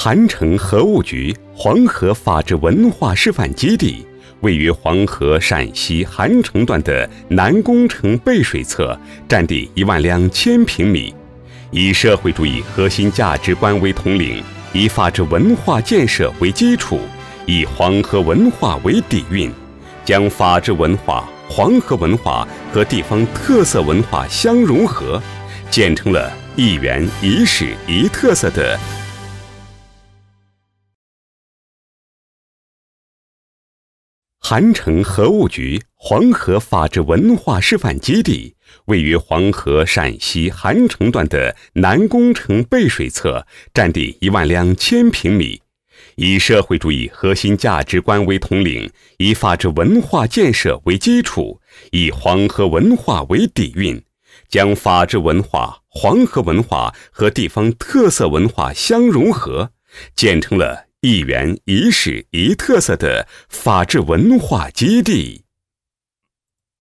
韩城河务局黄河法治文化示范基地位于黄河陕西韩城段的南宫城背水侧，占地12000平米，以社会主义核心价值观为统领，以法治文化建设为基础，以黄河文化为底蕴，将法治文化、黄河文化和地方特色文化相融合，建成了一园一市一特色的韩城河务局黄河法治文化示范基地位于黄河陕西韩城段的南宫城背水侧，占地12000平米，以社会主义核心价值观为统领，以法治文化建设为基础，以黄河文化为底蕴，将法治文化、黄河文化和地方特色文化相融合，建成了一园一市一特色的法治文化基地。